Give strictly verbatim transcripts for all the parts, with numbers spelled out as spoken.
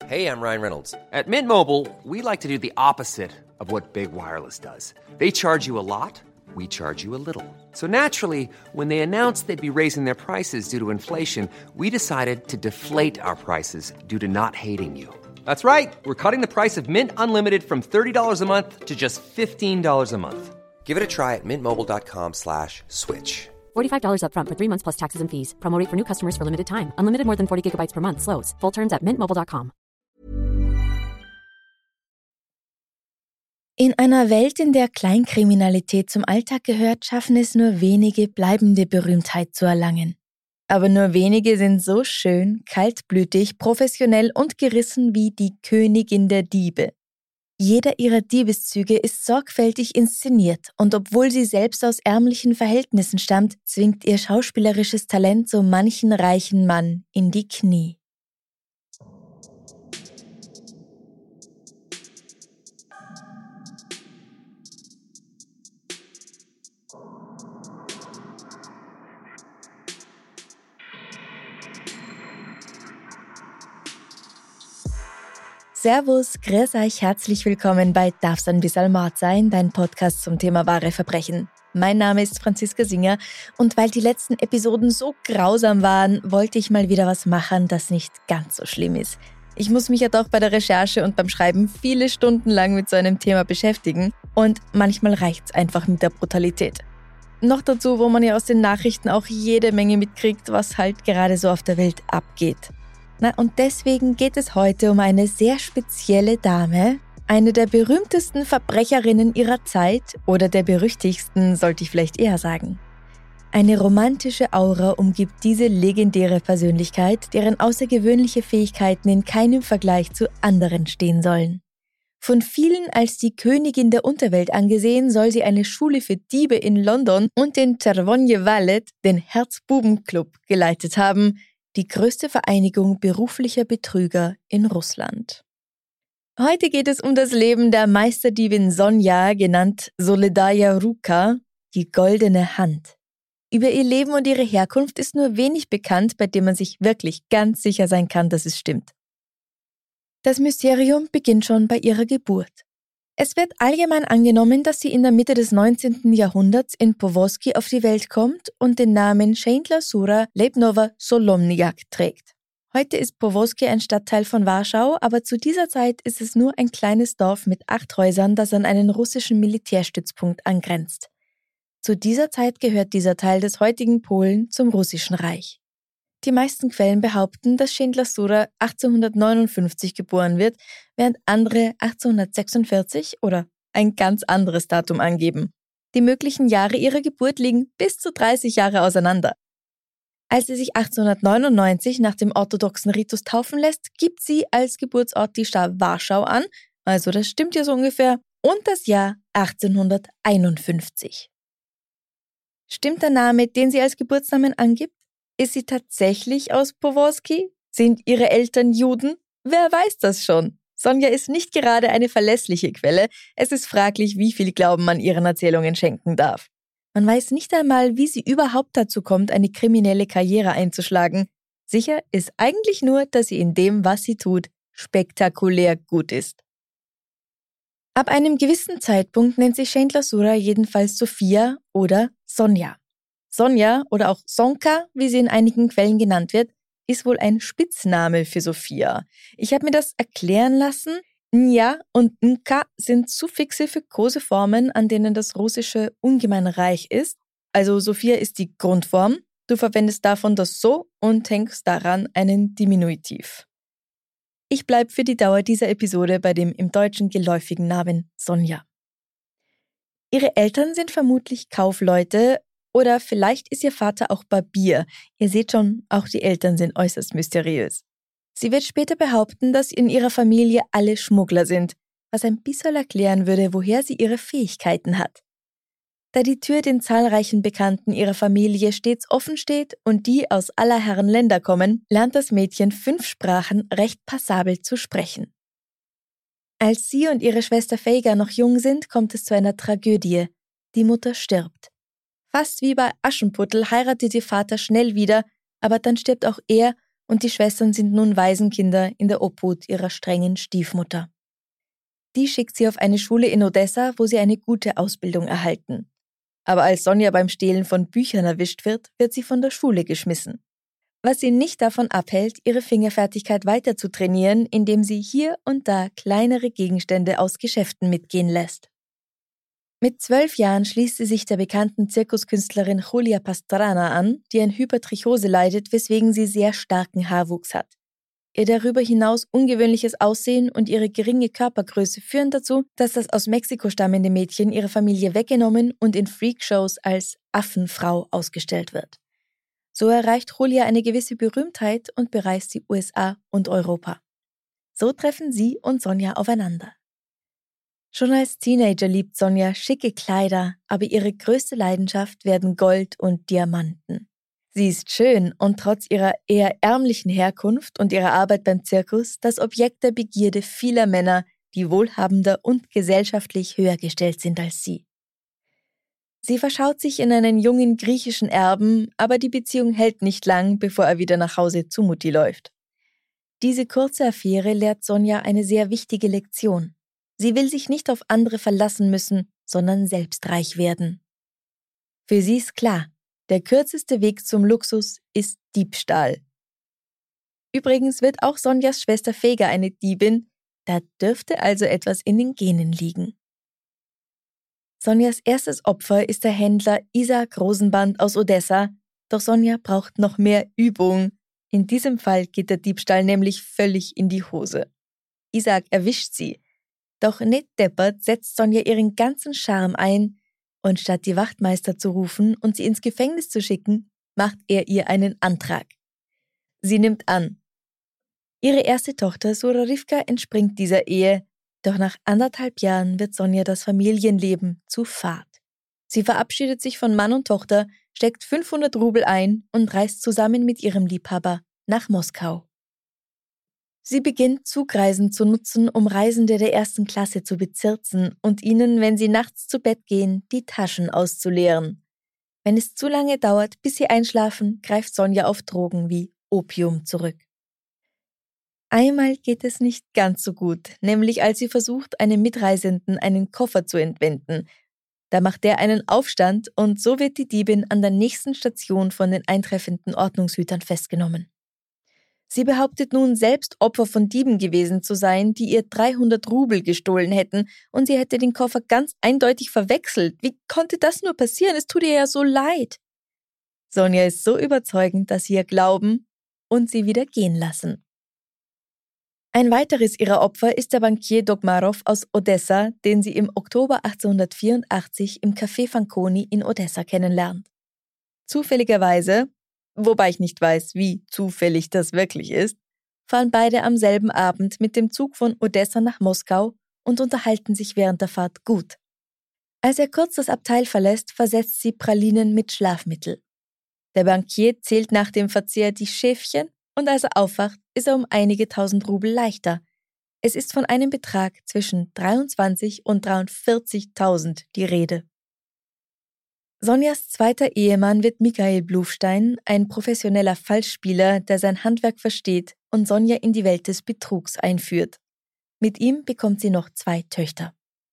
Hey, I'm Ryan Reynolds. At Mint Mobile, we like to do the opposite of what Big Wireless does. They charge you a lot, we charge you a little. So naturally, when they announced they'd be raising their prices due to inflation, we decided to deflate our prices due to not hating you. That's right. We're cutting the price of Mint Unlimited from thirty dollars a month to just fifteen dollars a month. Give it a try at mintmobile.com slash switch. forty-five dollars up front for three months plus taxes and fees. Promo rate for new customers for limited time. Unlimited more than forty gigabytes per month. Slows full terms at mint mobile dot com. In einer Welt, in der Kleinkriminalität zum Alltag gehört, schaffen es nur wenige, bleibende Berühmtheit zu erlangen. Aber nur wenige sind so schön, kaltblütig, professionell und gerissen wie die Königin der Diebe. Jeder ihrer Diebeszüge ist sorgfältig inszeniert und obwohl sie selbst aus ärmlichen Verhältnissen stammt, zwingt ihr schauspielerisches Talent so manchen reichen Mann in die Knie. Servus, grüß euch, herzlich willkommen bei Darf's ein bisschen Mord sein, dein Podcast zum Thema wahre Verbrechen. Mein Name ist Franziska Singer und weil die letzten Episoden so grausam waren, wollte ich mal wieder was machen, das nicht ganz so schlimm ist. Ich muss mich ja doch bei der Recherche und beim Schreiben viele Stunden lang mit so einem Thema beschäftigen und manchmal reicht's einfach mit der Brutalität. Noch dazu, wo man ja aus den Nachrichten auch jede Menge mitkriegt, was halt gerade so auf der Welt abgeht. Na, und deswegen geht es heute um eine sehr spezielle Dame, eine der berühmtesten Verbrecherinnen ihrer Zeit oder der berüchtigsten, sollte ich vielleicht eher sagen. Eine romantische Aura umgibt diese legendäre Persönlichkeit, deren außergewöhnliche Fähigkeiten in keinem Vergleich zu anderen stehen sollen. Von vielen als die Königin der Unterwelt angesehen, soll sie eine Schule für Diebe in London und den Czerwony Wallet, den Herzbubenclub, geleitet haben, die größte Vereinigung beruflicher Betrüger in Russland. Heute geht es um das Leben der Meisterdiebin Sonja, genannt Soledaya Ruka, die goldene Hand. Über ihr Leben und ihre Herkunft ist nur wenig bekannt, bei dem man sich wirklich ganz sicher sein kann, dass es stimmt. Das Mysterium beginnt schon bei ihrer Geburt. Es wird allgemein angenommen, dass sie in der Mitte des neunzehnten Jahrhunderts in Powązki auf die Welt kommt und den Namen Szejńtla Sura Lejbnowa Solomniak trägt. Heute ist Powązki ein Stadtteil von Warschau, aber zu dieser Zeit ist es nur ein kleines Dorf mit acht Häusern, das an einen russischen Militärstützpunkt angrenzt. Zu dieser Zeit gehört dieser Teil des heutigen Polen zum Russischen Reich. Die meisten Quellen behaupten, dass Szejńtla Sura achtzehnhundertneunundfünfzig geboren wird, während andere achtzehnhundertsechsundvierzig oder ein ganz anderes Datum angeben. Die möglichen Jahre ihrer Geburt liegen bis zu dreißig Jahre auseinander. Als sie sich achtzehnhundertneunundneunzig nach dem orthodoxen Ritus taufen lässt, gibt sie als Geburtsort die Stadt Warschau an, also das stimmt ja so ungefähr, und das Jahr achtzehnhunderteinundfünfzig. Stimmt der Name, den sie als Geburtsnamen angibt? Ist sie tatsächlich aus Powązki? Sind ihre Eltern Juden? Wer weiß das schon? Sonja ist nicht gerade eine verlässliche Quelle. Es ist fraglich, wie viel Glauben man ihren Erzählungen schenken darf. Man weiß nicht einmal, wie sie überhaupt dazu kommt, eine kriminelle Karriere einzuschlagen. Sicher ist eigentlich nur, dass sie in dem, was sie tut, spektakulär gut ist. Ab einem gewissen Zeitpunkt nennt sich Szejńtla Sura jedenfalls Sophia oder Sonja. Sonja oder auch Sonka, wie sie in einigen Quellen genannt wird, ist wohl ein Spitzname für Sophia. Ich habe mir das erklären lassen. Nja und Nka sind Suffixe für Koseformen, an denen das Russische ungemein reich ist. Also Sophia ist die Grundform. Du verwendest davon das So und hängst daran einen Diminutiv. Ich bleibe für die Dauer dieser Episode bei dem im Deutschen geläufigen Namen Sonja. Ihre Eltern sind vermutlich Kaufleute, oder vielleicht ist ihr Vater auch Barbier. Ihr seht schon, auch die Eltern sind äußerst mysteriös. Sie wird später behaupten, dass in ihrer Familie alle Schmuggler sind, was ein bisschen erklären würde, woher sie ihre Fähigkeiten hat. Da die Tür den zahlreichen Bekannten ihrer Familie stets offen steht und die aus aller Herren Länder kommen, lernt das Mädchen fünf Sprachen recht passabel zu sprechen. Als sie und ihre Schwester Veiga noch jung sind, kommt es zu einer Tragödie. Die Mutter stirbt. Fast wie bei Aschenputtel heiratet ihr Vater schnell wieder, aber dann stirbt auch er und die Schwestern sind nun Waisenkinder in der Obhut ihrer strengen Stiefmutter. Die schickt sie auf eine Schule in Odessa, wo sie eine gute Ausbildung erhalten. Aber als Sonja beim Stehlen von Büchern erwischt wird, wird sie von der Schule geschmissen. Was sie nicht davon abhält, ihre Fingerfertigkeit weiter zu trainieren, indem sie hier und da kleinere Gegenstände aus Geschäften mitgehen lässt. Mit zwölf Jahren schließt sie sich der bekannten Zirkuskünstlerin Julia Pastrana an, die an Hypertrichose leidet, weswegen sie sehr starken Haarwuchs hat. Ihr darüber hinaus ungewöhnliches Aussehen und ihre geringe Körpergröße führen dazu, dass das aus Mexiko stammende Mädchen ihrer Familie weggenommen und in Freakshows als Affenfrau ausgestellt wird. So erreicht Julia eine gewisse Berühmtheit und bereist die U S A und Europa. So treffen sie und Sonja aufeinander. Schon als Teenager liebt Sonja schicke Kleider, aber ihre größte Leidenschaft werden Gold und Diamanten. Sie ist schön und trotz ihrer eher ärmlichen Herkunft und ihrer Arbeit beim Zirkus das Objekt der Begierde vieler Männer, die wohlhabender und gesellschaftlich höher gestellt sind als sie. Sie verschaut sich in einen jungen griechischen Erben, aber die Beziehung hält nicht lang, bevor er wieder nach Hause zu Mutti läuft. Diese kurze Affäre lehrt Sonja eine sehr wichtige Lektion. Sie will sich nicht auf andere verlassen müssen, sondern selbst reich werden. Für sie ist klar, der kürzeste Weg zum Luxus ist Diebstahl. Übrigens wird auch Sonjas Schwester Vega eine Diebin, da dürfte also etwas in den Genen liegen. Sonjas erstes Opfer ist der Händler Isaac Rosenband aus Odessa, doch Sonja braucht noch mehr Übung. In diesem Fall geht der Diebstahl nämlich völlig in die Hose. Isaac erwischt sie, doch nicht deppert setzt Sonja ihren ganzen Charme ein und statt die Wachtmeister zu rufen und sie ins Gefängnis zu schicken, macht er ihr einen Antrag. Sie nimmt an. Ihre erste Tochter Surarivka entspringt dieser Ehe, doch nach anderthalb Jahren wird Sonja das Familienleben zu fad. Sie verabschiedet sich von Mann und Tochter, steckt fünfhundert Rubel ein und reist zusammen mit ihrem Liebhaber nach Moskau. Sie beginnt, Zugreisen zu nutzen, um Reisende der ersten Klasse zu bezirzen und ihnen, wenn sie nachts zu Bett gehen, die Taschen auszuleeren. Wenn es zu lange dauert, bis sie einschlafen, greift Sonja auf Drogen wie Opium zurück. Einmal geht es nicht ganz so gut, nämlich als sie versucht, einem Mitreisenden einen Koffer zu entwenden. Da macht der einen Aufstand und so wird die Diebin an der nächsten Station von den eintreffenden Ordnungshütern festgenommen. Sie behauptet nun, selbst Opfer von Dieben gewesen zu sein, die ihr dreihundert Rubel gestohlen hätten und sie hätte den Koffer ganz eindeutig verwechselt. Wie konnte das nur passieren? Es tut ihr ja so leid. Sonja ist so überzeugend, dass sie ihr glauben und sie wieder gehen lassen. Ein weiteres ihrer Opfer ist der Bankier Dogmarow aus Odessa, den sie im Oktober achtzehnhundertvierundachtzig im Café Fanconi in Odessa kennenlernt. Zufälligerweise, wobei ich nicht weiß, wie zufällig das wirklich ist, fahren beide am selben Abend mit dem Zug von Odessa nach Moskau und unterhalten sich während der Fahrt gut. Als er kurz das Abteil verlässt, versetzt sie Pralinen mit Schlafmittel. Der Bankier zählt nach dem Verzehr die Schäfchen und als er aufwacht, ist er um einige tausend Rubel leichter. Es ist von einem Betrag zwischen dreiundzwanzig und dreiundvierzigtausend die Rede. Sonjas zweiter Ehemann wird Michael Blufstein, ein professioneller Falschspieler, der sein Handwerk versteht und Sonja in die Welt des Betrugs einführt. Mit ihm bekommt sie noch zwei Töchter.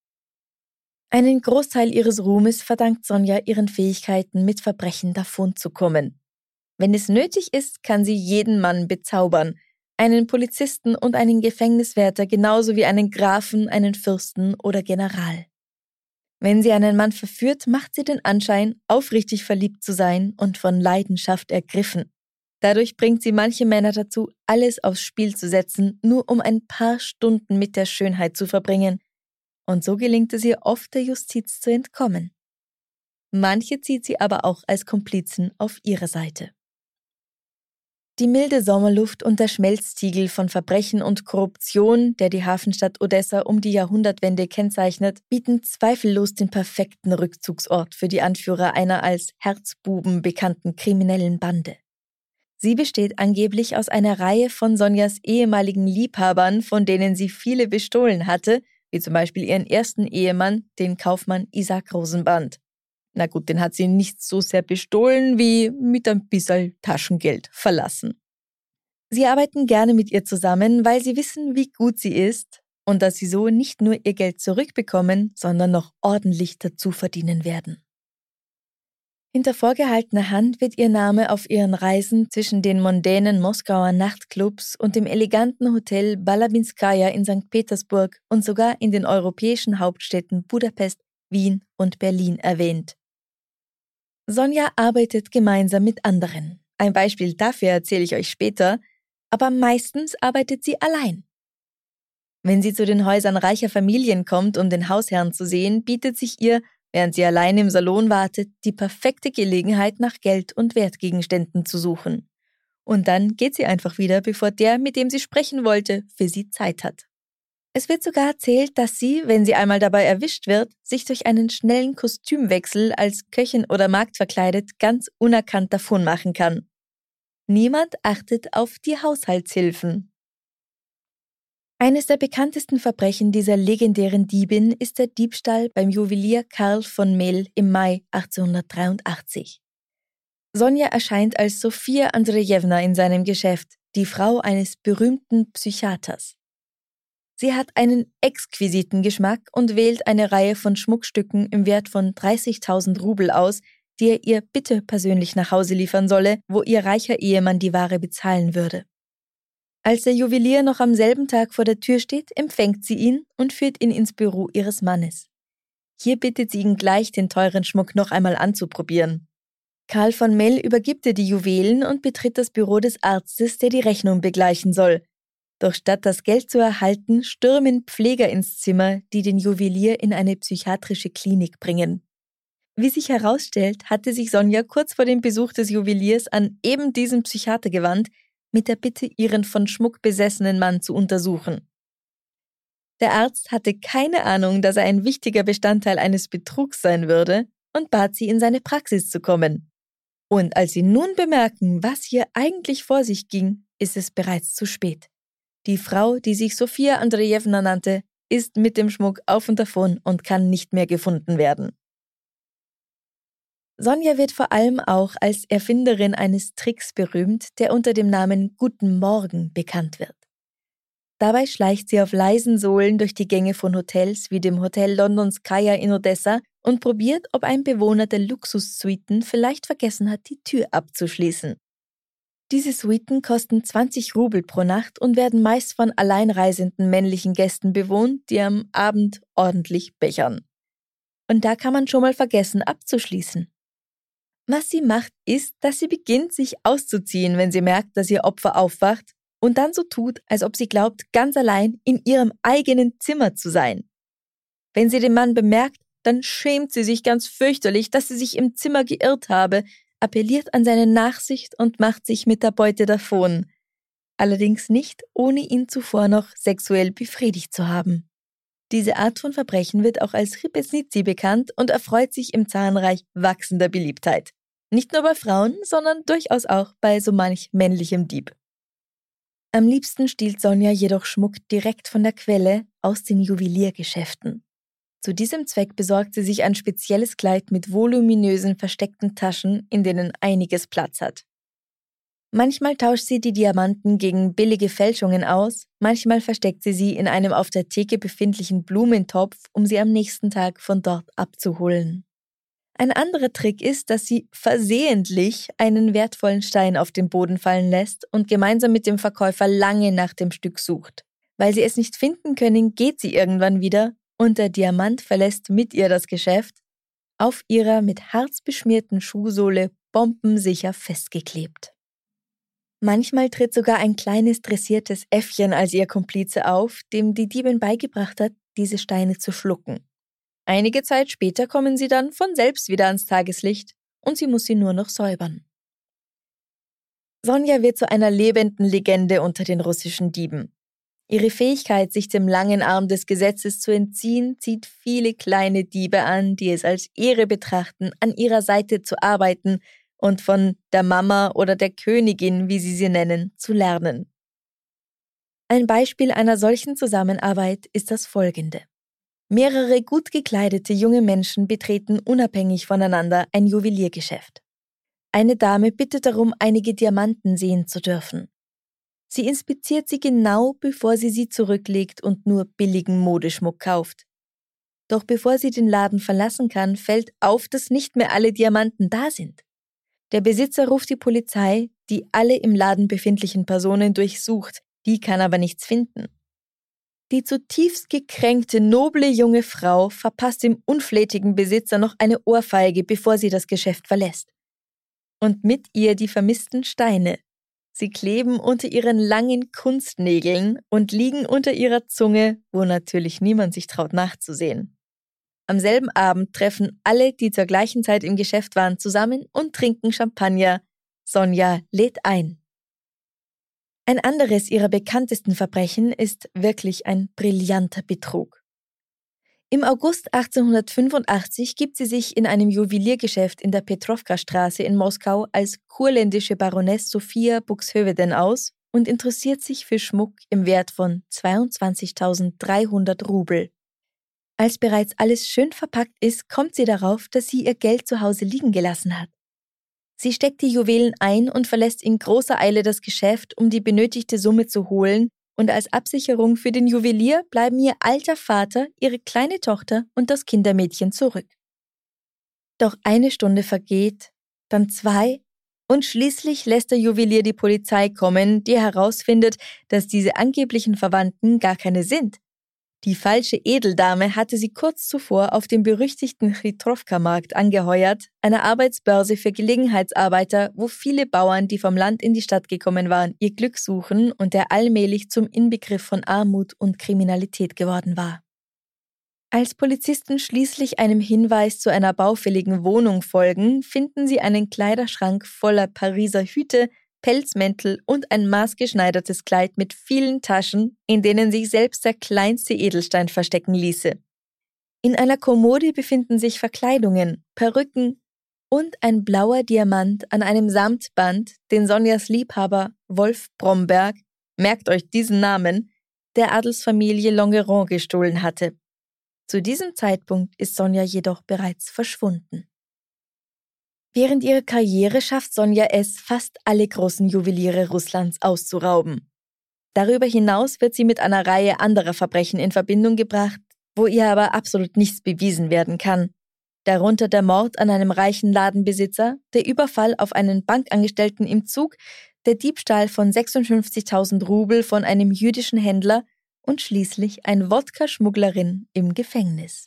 Einen Großteil ihres Ruhmes verdankt Sonja ihren Fähigkeiten, mit Verbrechen davonzukommen. Wenn es nötig ist, kann sie jeden Mann bezaubern, einen Polizisten und einen Gefängniswärter genauso wie einen Grafen, einen Fürsten oder General. Wenn sie einen Mann verführt, macht sie den Anschein, aufrichtig verliebt zu sein und von Leidenschaft ergriffen. Dadurch bringt sie manche Männer dazu, alles aufs Spiel zu setzen, nur um ein paar Stunden mit der Schönheit zu verbringen. Und so gelingt es ihr oft, der Justiz zu entkommen. Manche zieht sie aber auch als Komplizen auf ihre Seite. Die milde Sommerluft und der Schmelztiegel von Verbrechen und Korruption, der die Hafenstadt Odessa um die Jahrhundertwende kennzeichnet, bieten zweifellos den perfekten Rückzugsort für die Anführer einer als Herzbuben bekannten kriminellen Bande. Sie besteht angeblich aus einer Reihe von Sonjas ehemaligen Liebhabern, von denen sie viele bestohlen hatte, wie zum Beispiel ihren ersten Ehemann, den Kaufmann Isaac Rosenband. Na gut, den hat sie nicht so sehr bestohlen wie mit ein bisschen Taschengeld verlassen. Sie arbeiten gerne mit ihr zusammen, weil sie wissen, wie gut sie ist und dass sie so nicht nur ihr Geld zurückbekommen, sondern noch ordentlich dazu verdienen werden. Hinter vorgehaltener Hand wird ihr Name auf ihren Reisen zwischen den mondänen Moskauer Nachtclubs und dem eleganten Hotel Balabinskaja in Sankt Petersburg und sogar in den europäischen Hauptstädten Budapest, Wien und Berlin erwähnt. Sonja arbeitet gemeinsam mit anderen. Ein Beispiel dafür erzähle ich euch später, aber meistens arbeitet sie allein. Wenn sie zu den Häusern reicher Familien kommt, um den Hausherrn zu sehen, bietet sich ihr, während sie allein im Salon wartet, die perfekte Gelegenheit, nach Geld und Wertgegenständen zu suchen. Und dann geht sie einfach wieder, bevor der, mit dem sie sprechen wollte, für sie Zeit hat. Es wird sogar erzählt, dass sie, wenn sie einmal dabei erwischt wird, sich durch einen schnellen Kostümwechsel als Köchin oder Magd verkleidet ganz unerkannt davonmachen kann. Niemand achtet auf die Haushaltshilfen. Eines der bekanntesten Verbrechen dieser legendären Diebin ist der Diebstahl beim Juwelier Karl von Mehl im Mai achtzehnhundertdreiundachtzig. Sonja erscheint als Sofia Andrejewna in seinem Geschäft, die Frau eines berühmten Psychiaters. Sie hat einen exquisiten Geschmack und wählt eine Reihe von Schmuckstücken im Wert von dreißigtausend Rubel aus, die er ihr bitte persönlich nach Hause liefern solle, wo ihr reicher Ehemann die Ware bezahlen würde. Als der Juwelier noch am selben Tag vor der Tür steht, empfängt sie ihn und führt ihn ins Büro ihres Mannes. Hier bittet sie ihn gleich, den teuren Schmuck noch einmal anzuprobieren. Karl von Mehl übergibt ihr die Juwelen und betritt das Büro des Arztes, der die Rechnung begleichen soll. Doch statt das Geld zu erhalten, stürmen Pfleger ins Zimmer, die den Juwelier in eine psychiatrische Klinik bringen. Wie sich herausstellt, hatte sich Sonja kurz vor dem Besuch des Juweliers an eben diesen Psychiater gewandt, mit der Bitte, ihren von Schmuck besessenen Mann zu untersuchen. Der Arzt hatte keine Ahnung, dass er ein wichtiger Bestandteil eines Betrugs sein würde und bat sie, in seine Praxis zu kommen. Und als sie nun bemerken, was hier eigentlich vor sich ging, ist es bereits zu spät. Die Frau, die sich Sofia Andrejewna nannte, ist mit dem Schmuck auf und davon und kann nicht mehr gefunden werden. Sonja wird vor allem auch als Erfinderin eines Tricks berühmt, der unter dem Namen Guten Morgen bekannt wird. Dabei schleicht sie auf leisen Sohlen durch die Gänge von Hotels wie dem Hotel Londonskaja in Odessa und probiert, ob ein Bewohner der Luxussuiten vielleicht vergessen hat, die Tür abzuschließen. Diese Suiten kosten zwanzig Rubel pro Nacht und werden meist von alleinreisenden männlichen Gästen bewohnt, die am Abend ordentlich bechern. Und da kann man schon mal vergessen abzuschließen. Was sie macht, ist, dass sie beginnt, sich auszuziehen, wenn sie merkt, dass ihr Opfer aufwacht und dann so tut, als ob sie glaubt, ganz allein in ihrem eigenen Zimmer zu sein. Wenn sie den Mann bemerkt, dann schämt sie sich ganz fürchterlich, dass sie sich im Zimmer geirrt habe, appelliert an seine Nachsicht und macht sich mit der Beute davon. Allerdings nicht, ohne ihn zuvor noch sexuell befriedigt zu haben. Diese Art von Verbrechen wird auch als Ripesnici bekannt und erfreut sich im Zarenreich wachsender Beliebtheit. Nicht nur bei Frauen, sondern durchaus auch bei so manch männlichem Dieb. Am liebsten stiehlt Sonja jedoch Schmuck direkt von der Quelle aus den Juweliergeschäften. Zu diesem Zweck besorgt sie sich ein spezielles Kleid mit voluminösen versteckten Taschen, in denen einiges Platz hat. Manchmal tauscht sie die Diamanten gegen billige Fälschungen aus, manchmal versteckt sie sie in einem auf der Theke befindlichen Blumentopf, um sie am nächsten Tag von dort abzuholen. Ein anderer Trick ist, dass sie versehentlich einen wertvollen Stein auf den Boden fallen lässt und gemeinsam mit dem Verkäufer lange nach dem Stück sucht. Weil sie es nicht finden können, geht sie irgendwann wieder und der Diamant verlässt mit ihr das Geschäft, auf ihrer mit Harz beschmierten Schuhsohle bombensicher festgeklebt. Manchmal tritt sogar ein kleines dressiertes Äffchen als ihr Komplize auf, dem die Diebin beigebracht hat, diese Steine zu schlucken. Einige Zeit später kommen sie dann von selbst wieder ans Tageslicht und sie muss sie nur noch säubern. Sonja wird zu einer lebenden Legende unter den russischen Dieben. Ihre Fähigkeit, sich dem langen Arm des Gesetzes zu entziehen, zieht viele kleine Diebe an, die es als Ehre betrachten, an ihrer Seite zu arbeiten und von der Mama oder der Königin, wie sie sie nennen, zu lernen. Ein Beispiel einer solchen Zusammenarbeit ist das folgende. Mehrere gut gekleidete junge Menschen betreten unabhängig voneinander ein Juweliergeschäft. Eine Dame bittet darum, einige Diamanten sehen zu dürfen. Sie inspiziert sie genau, bevor sie sie zurücklegt und nur billigen Modeschmuck kauft. Doch bevor sie den Laden verlassen kann, fällt auf, dass nicht mehr alle Diamanten da sind. Der Besitzer ruft die Polizei, die alle im Laden befindlichen Personen durchsucht, die kann aber nichts finden. Die zutiefst gekränkte, noble junge Frau verpasst dem unflätigen Besitzer noch eine Ohrfeige, bevor sie das Geschäft verlässt. Und mit ihr die vermissten Steine. Sie kleben unter ihren langen Kunstnägeln und liegen unter ihrer Zunge, wo natürlich niemand sich traut nachzusehen. Am selben Abend treffen alle, die zur gleichen Zeit im Geschäft waren, zusammen und trinken Champagner. Sonja lädt ein. Ein anderes ihrer bekanntesten Verbrechen ist wirklich ein brillanter Betrug. Im August achtzehnhundertfünfundachtzig gibt sie sich in einem Juweliergeschäft in der Petrowka-Straße in Moskau als kurländische Baroness Sophia Buxhoveden aus und interessiert sich für Schmuck im Wert von zweiundzwanzigtausenddreihundert Rubel. Als bereits alles schön verpackt ist, kommt sie darauf, dass sie ihr Geld zu Hause liegen gelassen hat. Sie steckt die Juwelen ein und verlässt in großer Eile das Geschäft, um die benötigte Summe zu holen, und als Absicherung für den Juwelier bleiben ihr alter Vater, ihre kleine Tochter und das Kindermädchen zurück. Doch eine Stunde vergeht, dann zwei, und schließlich lässt der Juwelier die Polizei kommen, die herausfindet, dass diese angeblichen Verwandten gar keine sind. Die falsche Edeldame hatte sie kurz zuvor auf dem berüchtigten Chitrovka-Markt angeheuert, einer Arbeitsbörse für Gelegenheitsarbeiter, wo viele Bauern, die vom Land in die Stadt gekommen waren, ihr Glück suchen und der allmählich zum Inbegriff von Armut und Kriminalität geworden war. Als Polizisten schließlich einem Hinweis zu einer baufälligen Wohnung folgen, finden sie einen Kleiderschrank voller Pariser Hüte, Pelzmäntel und ein maßgeschneidertes Kleid mit vielen Taschen, in denen sich selbst der kleinste Edelstein verstecken ließe. In einer Kommode befinden sich Verkleidungen, Perücken und ein blauer Diamant an einem Samtband, den Sonjas Liebhaber Wolf Bromberg, merkt euch diesen Namen, der Adelsfamilie Longeron gestohlen hatte. Zu diesem Zeitpunkt ist Sonja jedoch bereits verschwunden. Während ihrer Karriere schafft Sonja es, fast alle großen Juweliere Russlands auszurauben. Darüber hinaus wird sie mit einer Reihe anderer Verbrechen in Verbindung gebracht, wo ihr aber absolut nichts bewiesen werden kann. Darunter der Mord an einem reichen Ladenbesitzer, der Überfall auf einen Bankangestellten im Zug, der Diebstahl von sechsundfünfzigtausend Rubel von einem jüdischen Händler und schließlich ein Wodka-Schmugglerin im Gefängnis.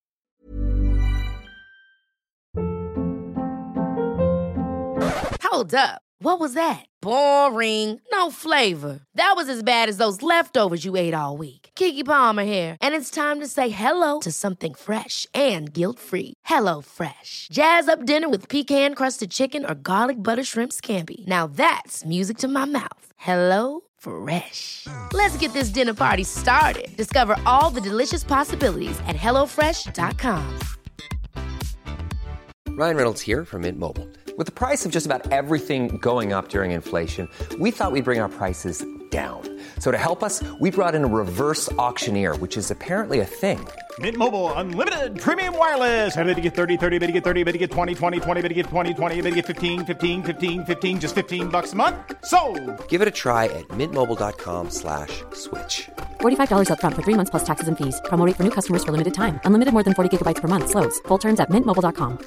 Hold up. What was that? Boring. No flavor. That was as bad as those leftovers you ate all week. Keke Palmer here, and it's time to say hello to something fresh and guilt-free. Hello Fresh. Jazz up dinner with pecan-crusted chicken or garlic butter shrimp scampi. Now that's music to my mouth. Hello Fresh. Let's get this dinner party started. Discover all the delicious possibilities at hello fresh dot com. Ryan Reynolds here from Mint Mobile. With the price of just about everything going up during inflation, we thought we'd bring our prices down. So to help us, we brought in a reverse auctioneer, which is apparently a thing. Mint Mobile Unlimited Premium Wireless. How to get thirty, thirty, how to get thirty, how to get twenty, twenty, twenty, how to get twenty, twenty, how to get fifteen, fifteen, fifteen, fifteen, just fifteen bucks a month? Sold! Give it a try at mintmobile.com slash switch. forty-five dollars up front for three months plus taxes and fees. Promo rate for new customers for limited time. Unlimited more than forty gigabytes per month. Slows full terms at mint mobile dot com.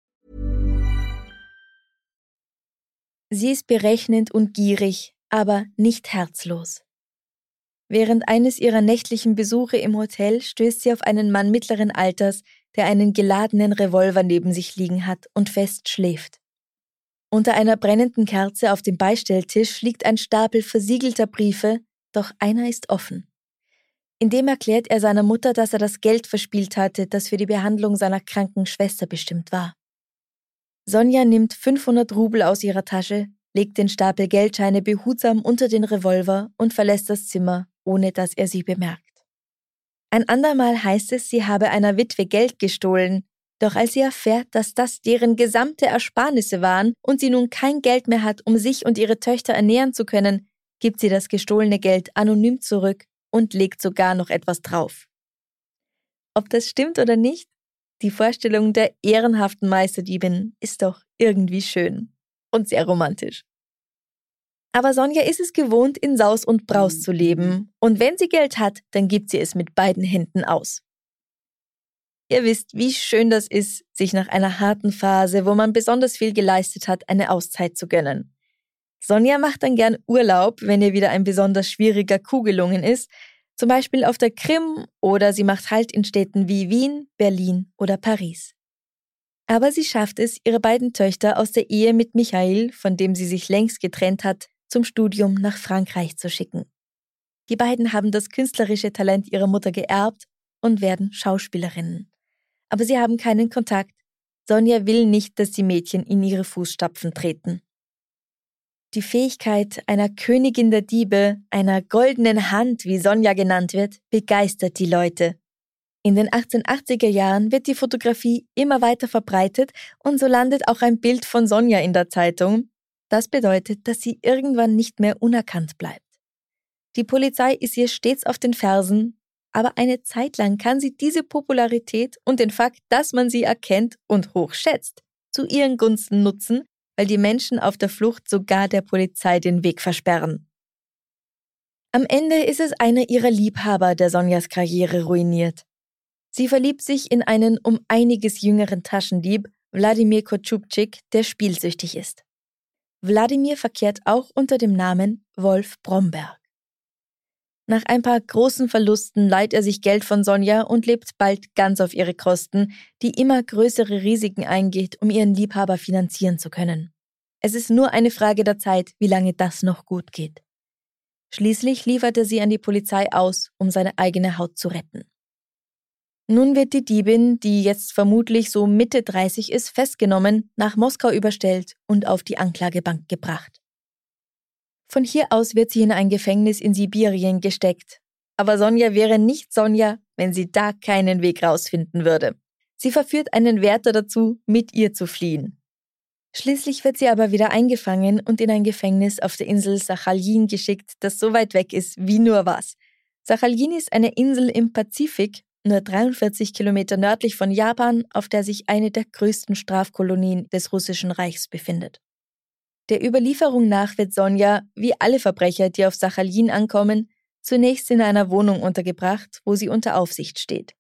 Sie ist berechnend und gierig, aber nicht herzlos. Während eines ihrer nächtlichen Besuche im Hotel stößt sie auf einen Mann mittleren Alters, der einen geladenen Revolver neben sich liegen hat und fest schläft. Unter einer brennenden Kerze auf dem Beistelltisch liegt ein Stapel versiegelter Briefe, doch einer ist offen. In dem erklärt er seiner Mutter, dass er das Geld verspielt hatte, das für die Behandlung seiner kranken Schwester bestimmt war. Sonja nimmt fünfhundert Rubel aus ihrer Tasche, legt den Stapel Geldscheine behutsam unter den Revolver und verlässt das Zimmer, ohne dass er sie bemerkt. Ein andermal heißt es, sie habe einer Witwe Geld gestohlen, doch als sie erfährt, dass das deren gesamte Ersparnisse waren und sie nun kein Geld mehr hat, um sich und ihre Töchter ernähren zu können, gibt sie das gestohlene Geld anonym zurück und legt sogar noch etwas drauf. Ob das stimmt oder nicht? Die Vorstellung der ehrenhaften Meisterdiebin ist doch irgendwie schön und sehr romantisch. Aber Sonja ist es gewohnt, in Saus und Braus zu leben. Und wenn sie Geld hat, dann gibt sie es mit beiden Händen aus. Ihr wisst, wie schön das ist, sich nach einer harten Phase, wo man besonders viel geleistet hat, eine Auszeit zu gönnen. Sonja macht dann gern Urlaub, wenn ihr wieder ein besonders schwieriger Coup gelungen ist, zum Beispiel auf der Krim, oder sie macht Halt in Städten wie Wien, Berlin oder Paris. Aber sie schafft es, ihre beiden Töchter aus der Ehe mit Michael, von dem sie sich längst getrennt hat, zum Studium nach Frankreich zu schicken. Die beiden haben das künstlerische Talent ihrer Mutter geerbt und werden Schauspielerinnen. Aber sie haben keinen Kontakt. Sonja will nicht, dass die Mädchen in ihre Fußstapfen treten. Die Fähigkeit einer Königin der Diebe, einer goldenen Hand, wie Sonja genannt wird, begeistert die Leute. In den achtzehnhundertachtziger Jahren wird die Fotografie immer weiter verbreitet und so landet auch ein Bild von Sonja in der Zeitung. Das bedeutet, dass sie irgendwann nicht mehr unerkannt bleibt. Die Polizei ist ihr stets auf den Fersen, aber eine Zeit lang kann sie diese Popularität und den Fakt, dass man sie erkennt und hochschätzt, zu ihren Gunsten nutzen, weil die Menschen auf der Flucht sogar der Polizei den Weg versperren. Am Ende ist es einer ihrer Liebhaber, der Sonjas Karriere ruiniert. Sie verliebt sich in einen um einiges jüngeren Taschendieb, Wladimir Kotschubczyk, der spielsüchtig ist. Wladimir verkehrt auch unter dem Namen Wolf Bromberg. Nach ein paar großen Verlusten leiht er sich Geld von Sonja und lebt bald ganz auf ihre Kosten, die immer größere Risiken eingeht, um ihren Liebhaber finanzieren zu können. Es ist nur eine Frage der Zeit, wie lange das noch gut geht. Schließlich liefert er sie an die Polizei aus, um seine eigene Haut zu retten. Nun wird die Diebin, die jetzt vermutlich so Mitte dreißig ist, festgenommen, nach Moskau überstellt und auf die Anklagebank gebracht. Von hier aus wird sie in ein Gefängnis in Sibirien gesteckt. Aber Sonja wäre nicht Sonja, wenn sie da keinen Weg rausfinden würde. Sie verführt einen Wärter dazu, mit ihr zu fliehen. Schließlich wird sie aber wieder eingefangen und in ein Gefängnis auf der Insel Sachalin geschickt, das so weit weg ist wie nur was. Sachalin ist eine Insel im Pazifik, nur dreiundvierzig Kilometer nördlich von Japan, auf der sich eine der größten Strafkolonien des Russischen Reichs befindet. Der Überlieferung nach wird Sonja, wie alle Verbrecher, die auf Sachalin ankommen, zunächst in einer Wohnung untergebracht, wo sie unter Aufsicht steht.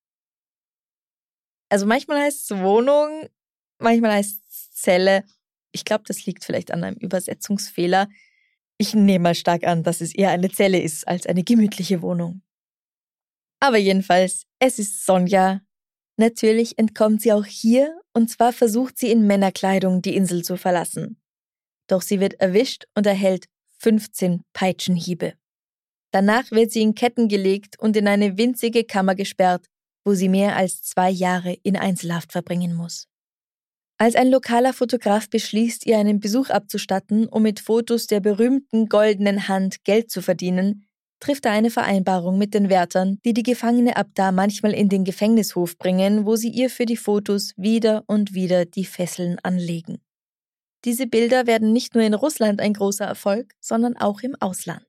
Also manchmal heißt es Wohnung, manchmal heißt es Zelle. Ich glaube, das liegt vielleicht an einem Übersetzungsfehler. Ich nehme mal stark an, dass es eher eine Zelle ist als eine gemütliche Wohnung. Aber jedenfalls, es ist Sonja. Natürlich entkommt sie auch hier, und zwar versucht sie in Männerkleidung die Insel zu verlassen. Doch sie wird erwischt und erhält fünfzehn Peitschenhiebe. Danach wird sie in Ketten gelegt und in eine winzige Kammer gesperrt, wo sie mehr als zwei Jahre in Einzelhaft verbringen muss. Als ein lokaler Fotograf beschließt, ihr einen Besuch abzustatten, um mit Fotos der berühmten goldenen Hand Geld zu verdienen, trifft er eine Vereinbarung mit den Wärtern, die die Gefangene ab da manchmal in den Gefängnishof bringen, wo sie ihr für die Fotos wieder und wieder die Fesseln anlegen. Diese Bilder werden nicht nur in Russland ein großer Erfolg, sondern auch im Ausland.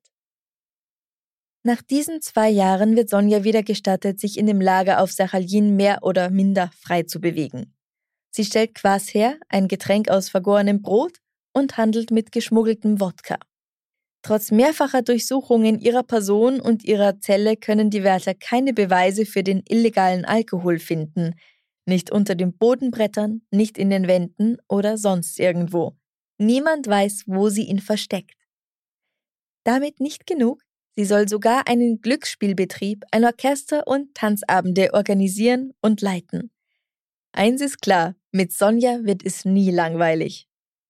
Nach diesen zwei Jahren wird Sonja wieder gestattet, sich in dem Lager auf Sachalin mehr oder minder frei zu bewegen. Sie stellt Kwas her, ein Getränk aus vergorenem Brot, und handelt mit geschmuggeltem Wodka. Trotz mehrfacher Durchsuchungen ihrer Person und ihrer Zelle können die Wärter keine Beweise für den illegalen Alkohol finden. Nicht unter den Bodenbrettern, nicht in den Wänden oder sonst irgendwo. Niemand weiß, wo sie ihn versteckt. Damit nicht genug. Sie soll sogar einen Glücksspielbetrieb, ein Orchester und Tanzabende organisieren und leiten. Eins ist klar, mit Sonja wird es nie langweilig.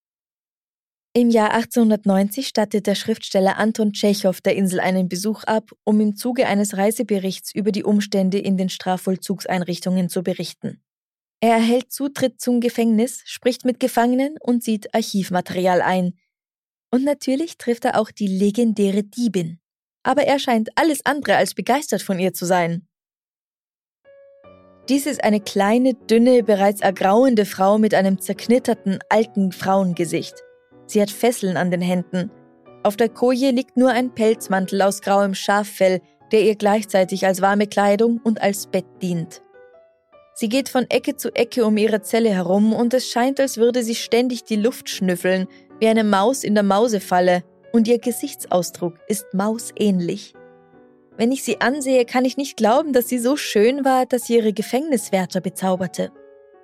Im Jahr achtzehnhundertneunzig stattet der Schriftsteller Anton Tschechow der Insel einen Besuch ab, um im Zuge eines Reiseberichts über die Umstände in den Strafvollzugseinrichtungen zu berichten. Er erhält Zutritt zum Gefängnis, spricht mit Gefangenen und sieht Archivmaterial ein. Und natürlich trifft er auch die legendäre Diebin. Aber er scheint alles andere als begeistert von ihr zu sein. Dies ist eine kleine, dünne, bereits ergrauende Frau mit einem zerknitterten, alten Frauengesicht. Sie hat Fesseln an den Händen. Auf der Koje liegt nur ein Pelzmantel aus grauem Schaffell, der ihr gleichzeitig als warme Kleidung und als Bett dient. Sie geht von Ecke zu Ecke um ihre Zelle herum und es scheint, als würde sie ständig die Luft schnüffeln, wie eine Maus in der Mausefalle, und ihr Gesichtsausdruck ist mausähnlich. Wenn ich sie ansehe, kann ich nicht glauben, dass sie so schön war, dass sie ihre Gefängniswärter bezauberte.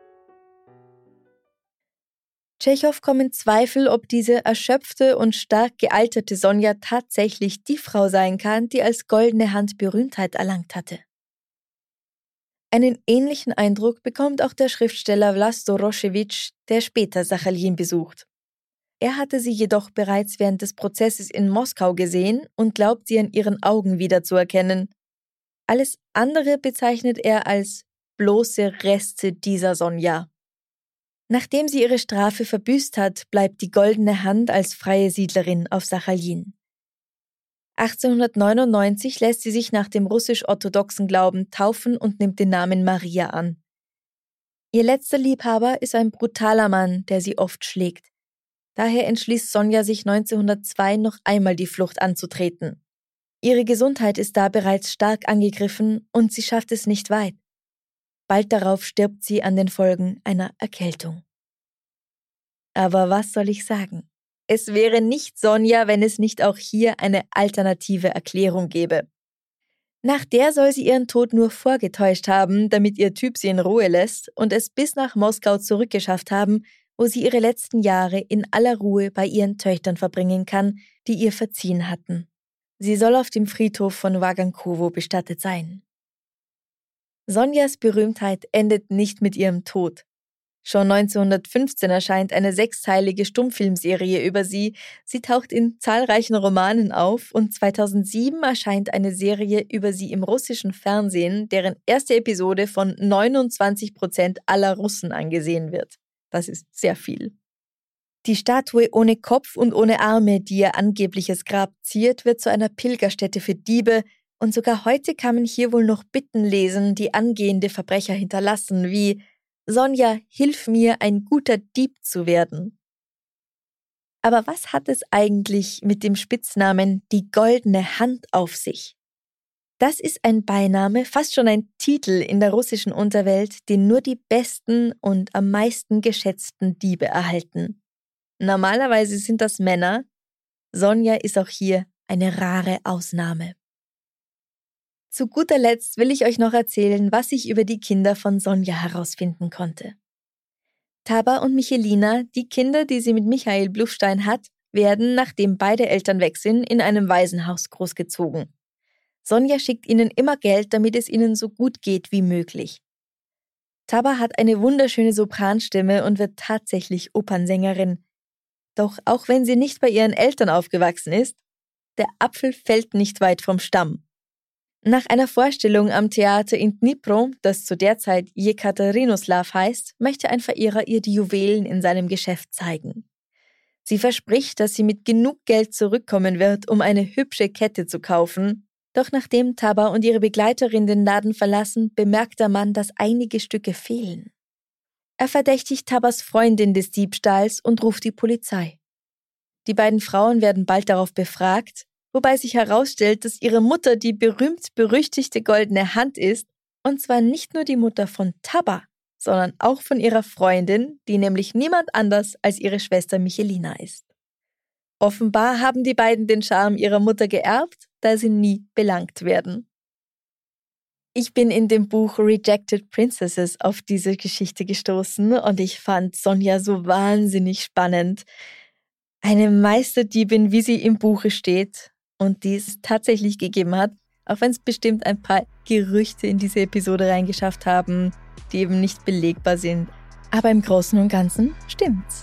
Tschechow kommen Zweifel, ob diese erschöpfte und stark gealterte Sonja tatsächlich die Frau sein kann, die als Goldene Hand Berühmtheit erlangt hatte. Einen ähnlichen Eindruck bekommt auch der Schriftsteller Vlasto Rošević, der später Sachalin besucht. Er hatte sie jedoch bereits während des Prozesses in Moskau gesehen und glaubt, sie an ihren Augen wiederzuerkennen. Alles andere bezeichnet er als bloße Reste dieser Sonja. Nachdem sie ihre Strafe verbüßt hat, bleibt die Goldene Hand als freie Siedlerin auf Sachalin. achtzehnhundertneunundneunzig lässt sie sich nach dem russisch-orthodoxen Glauben taufen und nimmt den Namen Maria an. Ihr letzter Liebhaber ist ein brutaler Mann, der sie oft schlägt. Daher entschließt Sonja sich neunzehnhundertzwei noch einmal die Flucht anzutreten. Ihre Gesundheit ist da bereits stark angegriffen und sie schafft es nicht weit. Bald darauf stirbt sie an den Folgen einer Erkältung. Aber was soll ich sagen? Es wäre nicht Sonja, wenn es nicht auch hier eine alternative Erklärung gäbe. Nach der soll sie ihren Tod nur vorgetäuscht haben, damit ihr Typ sie in Ruhe lässt und es bis nach Moskau zurückgeschafft haben, wo sie ihre letzten Jahre in aller Ruhe bei ihren Töchtern verbringen kann, die ihr verziehen hatten. Sie soll auf dem Friedhof von Vagankovo bestattet sein. Sonjas Berühmtheit endet nicht mit ihrem Tod. Schon neunzehnhundertfünfzehn erscheint eine sechsteilige Stummfilmserie über sie. Sie taucht in zahlreichen Romanen auf und zweitausendsieben erscheint eine Serie über sie im russischen Fernsehen, deren erste Episode von neunundzwanzig Prozent aller Russen angesehen wird. Das ist sehr viel. Die Statue ohne Kopf und ohne Arme, die ihr angebliches Grab ziert, wird zu einer Pilgerstätte für Diebe, und sogar heute kann man hier wohl noch Bitten lesen, die angehende Verbrecher hinterlassen, wie »Sonja, hilf mir, ein guter Dieb zu werden«. Aber was hat es eigentlich mit dem Spitznamen »die goldene Hand« auf sich? Das ist ein Beiname, fast schon ein Titel in der russischen Unterwelt, den nur die besten und am meisten geschätzten Diebe erhalten. Normalerweise sind das Männer. Sonja ist auch hier eine rare Ausnahme. Zu guter Letzt will ich euch noch erzählen, was ich über die Kinder von Sonja herausfinden konnte. Taba und Michelina, die Kinder, die sie mit Michael Blufstein hat, werden, nachdem beide Eltern weg sind, in einem Waisenhaus großgezogen. Sonja schickt ihnen immer Geld, damit es ihnen so gut geht wie möglich. Taba hat eine wunderschöne Sopranstimme und wird tatsächlich Opernsängerin. Doch auch wenn sie nicht bei ihren Eltern aufgewachsen ist, der Apfel fällt nicht weit vom Stamm. Nach einer Vorstellung am Theater in Dnipro, das zu der Zeit Jekaterinoslav heißt, möchte ein Verehrer ihr die Juwelen in seinem Geschäft zeigen. Sie verspricht, dass sie mit genug Geld zurückkommen wird, um eine hübsche Kette zu kaufen. Doch nachdem Taba und ihre Begleiterin den Laden verlassen, bemerkt der Mann, dass einige Stücke fehlen. Er verdächtigt Tabas Freundin des Diebstahls und ruft die Polizei. Die beiden Frauen werden bald darauf befragt, wobei sich herausstellt, dass ihre Mutter die berühmt-berüchtigte Goldene Hand ist, und zwar nicht nur die Mutter von Taba, sondern auch von ihrer Freundin, die nämlich niemand anders als ihre Schwester Michelina ist. Offenbar haben die beiden den Charme ihrer Mutter geerbt, da sie nie belangt werden. Ich bin in dem Buch Rejected Princesses auf diese Geschichte gestoßen und ich fand Sonja so wahnsinnig spannend. Eine Meisterdiebin, wie sie im Buche steht und die es tatsächlich gegeben hat, auch wenn es bestimmt ein paar Gerüchte in diese Episode reingeschafft haben, die eben nicht belegbar sind. Aber im Großen und Ganzen stimmt's.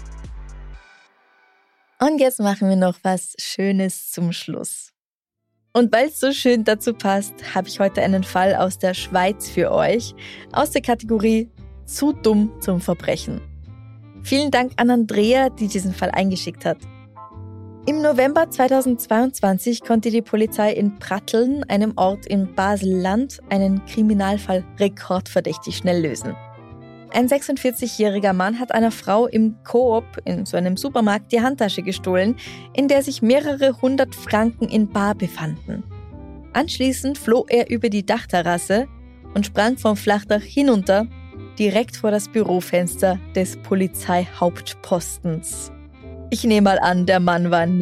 Und jetzt machen wir noch was Schönes zum Schluss. Und weil es so schön dazu passt, habe ich heute einen Fall aus der Schweiz für euch, aus der Kategorie Zu dumm zum Verbrechen. Vielen Dank an Andrea, die diesen Fall eingeschickt hat. Im November zweitausendzweiundzwanzig konnte die Polizei in Pratteln, einem Ort im Basel-Land, einen Kriminalfall rekordverdächtig schnell lösen. Ein sechsundvierzigjähriger Mann hat einer Frau im Coop, in so einem Supermarkt, die Handtasche gestohlen, in der sich mehrere hundert Franken in bar befanden. Anschließend floh er über die Dachterrasse und sprang vom Flachdach hinunter, direkt vor das Bürofenster des Polizeihauptpostens. Ich nehme mal an, der Mann war nicht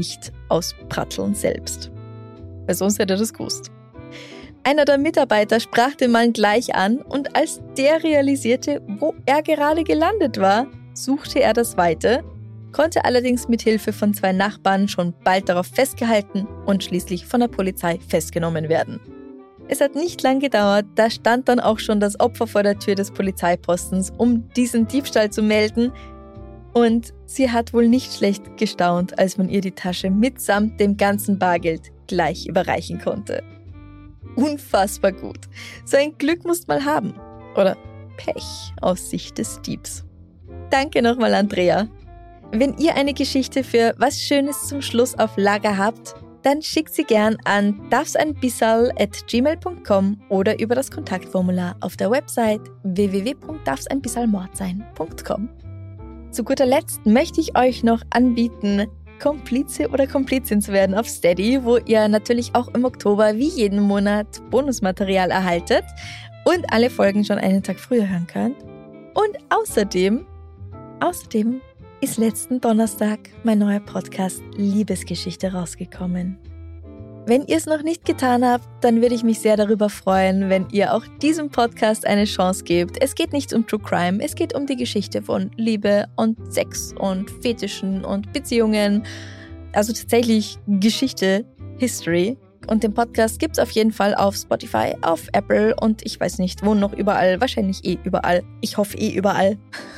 auspratteln selbst. Weil sonst hätte er das gewusst. Einer der Mitarbeiter sprach den Mann gleich an und als der realisierte, wo er gerade gelandet war, suchte er das Weite, konnte allerdings mit Hilfe von zwei Nachbarn schon bald darauf festgehalten und schließlich von der Polizei festgenommen werden. Es hat nicht lang gedauert, da stand dann auch schon das Opfer vor der Tür des Polizeipostens, um diesen Diebstahl zu melden. Und sie hat wohl nicht schlecht gestaunt, als man ihr die Tasche mitsamt dem ganzen Bargeld gleich überreichen konnte. Unfassbar gut. So ein Glück musst mal haben. Oder Pech aus Sicht des Diebs. Danke nochmal, Andrea. Wenn ihr eine Geschichte für was Schönes zum Schluss auf Lager habt, dann schickt sie gern an darfseinbissal at gmail punkt com oder über das Kontaktformular auf der Website w w w punkt darfseinbissalmordsein punkt com. Zu guter Letzt möchte ich euch noch anbieten, Komplize oder Komplizin zu werden auf Steady, wo ihr natürlich auch im Oktober wie jeden Monat Bonusmaterial erhaltet und alle Folgen schon einen Tag früher hören könnt. Und außerdem, außerdem ist letzten Donnerstag mein neuer Podcast Liebesgeschichte rausgekommen. Wenn ihr es noch nicht getan habt, dann würde ich mich sehr darüber freuen, wenn ihr auch diesem Podcast eine Chance gebt. Es geht nicht um True Crime, es geht um die Geschichte von Liebe und Sex und Fetischen und Beziehungen. Also tatsächlich Geschichte, History. Und den Podcast gibt es auf jeden Fall auf Spotify, auf Apple und ich weiß nicht, wo noch überall. Wahrscheinlich eh überall. Ich hoffe eh überall.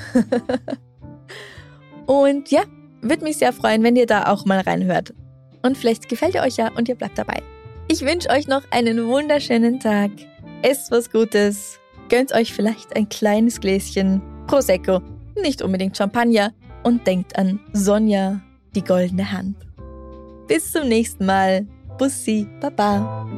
Und ja, würde mich sehr freuen, wenn ihr da auch mal reinhört. Und vielleicht gefällt ihr euch ja und ihr bleibt dabei. Ich wünsche euch noch einen wunderschönen Tag. Esst was Gutes. Gönnt euch vielleicht ein kleines Gläschen Prosecco. Nicht unbedingt Champagner. Und denkt an Sonja, die goldene Hand. Bis zum nächsten Mal. Bussi, Baba.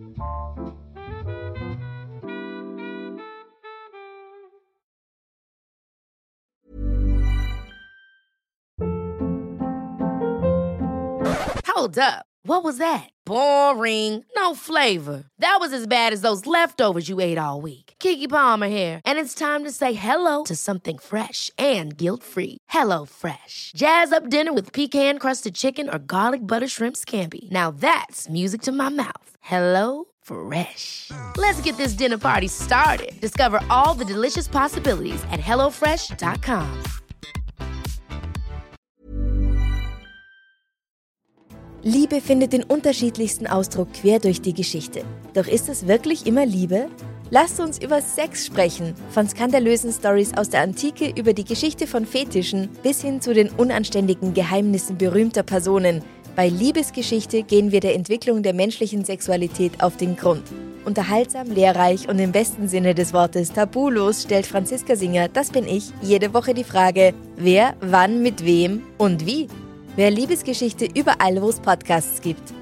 Hold up. What was that? Boring. No flavor. That was as bad as those leftovers you ate all week. Keke Palmer here. And it's time to say hello to something fresh and guilt-free. Hello Fresh. Jazz up dinner with pecan-crusted chicken or garlic butter shrimp scampi. Now that's music to my mouth. Hello Fresh. Let's get this dinner party started. Discover all the delicious possibilities at hello fresh dot com. Liebe findet den unterschiedlichsten Ausdruck quer durch die Geschichte. Doch ist es wirklich immer Liebe? Lasst uns über Sex sprechen, von skandalösen Storys aus der Antike über die Geschichte von Fetischen bis hin zu den unanständigen Geheimnissen berühmter Personen. Bei Liebesgeschichte gehen wir der Entwicklung der menschlichen Sexualität auf den Grund. Unterhaltsam, lehrreich und im besten Sinne des Wortes tabulos stellt Franziska Singer, das bin ich, jede Woche die Frage, wer, wann, mit wem und wie. Wer Liebesgeschichte überall, wo es Podcasts gibt.